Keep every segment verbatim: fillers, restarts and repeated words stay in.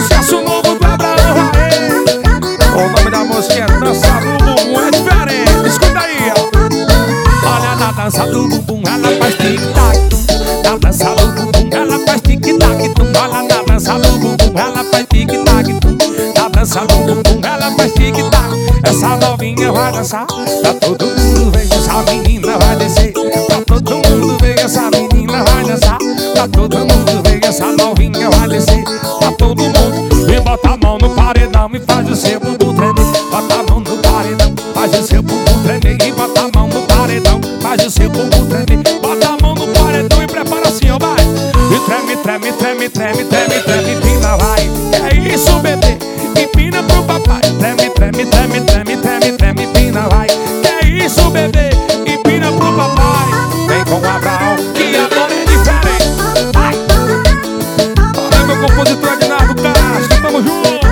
Sucesso novo do Abraão Raê. O nome da música é Dança do Bumbum, é diferente. Escuta aí, ó. Olha na dança do bumbum, ela faz tic-tac. Na dança do bumbum, ela faz tic-tac. Olha na dança do bumbum, ela faz tic-tac. Na dança do bumbum, ela faz tic-tac. Essa novinha vai dançar, pra todo mundo ver. Essa menina vai descer, pra todo mundo ver. Essa menina vai dançar, pra todo mundo ver. Essa novinha vai descer, pra todo mundo. E bota a mão no paredão e faz o seu bumbum tremer. Bota a mão no paredão, faz o seu bumbum tremer. E bota a mão no paredão, faz o seu bumbum tremer. Bota a mão no paredão e prepara assim, ó, vai. E treme, treme, treme, treme, treme, treme, empina, vai. É isso, bebê, empina pro papai. Treme, treme, treme, treme, treme, treme, empina, vai. É isso, bebê, empina pro papai. Vem com o Abraão, que agora é diferente. Ai. Olha meu compositor Aguinaldo Castro, tamo junto.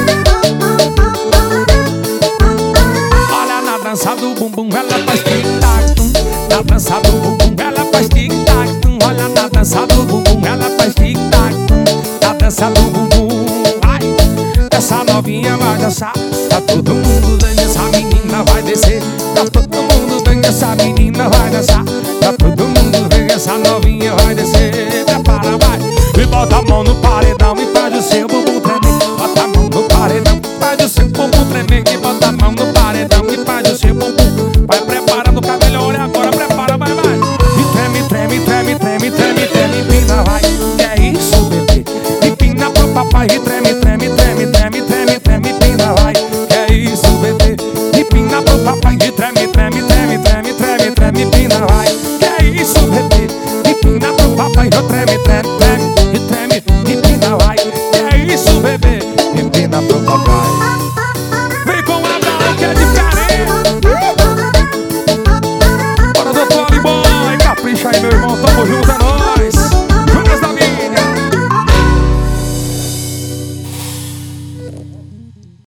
Olha na dança do bumbum, ela faz tic-tac. Na dança do bumbum, ela faz tic-tac. Olha na dança do bumbum, ela faz tic-tac. Na dança do bumbum, ai. Essa novinha vai dançar, tá todo mundo vendo. Essa menina vai descer, tá todo mundo vendo. Essa menina vai dançar, tá todo mundo vendo. Essa novinha vai descer, prepara, vai. E bota a mão no paredão e faz o seu bumbum tremer. Bota a mão no paredão, faz o seu bumbum tremer. E bota a mão no paredão e faz o seu bumbum. Vai preparando o cabelo, olha agora, prepara, vai, vai. E treme, treme, treme, treme, treme, treme, empina, vai. Que é isso, bebê, empina pro papai. E treme, treme, treme, treme, treme, treme, empina, vai. Que é isso, bebê, empina pro papai. E treme, treme, treme, treme, treme, treme, empina, vai. Que é isso, bebê, empina pro papai. Eu treme.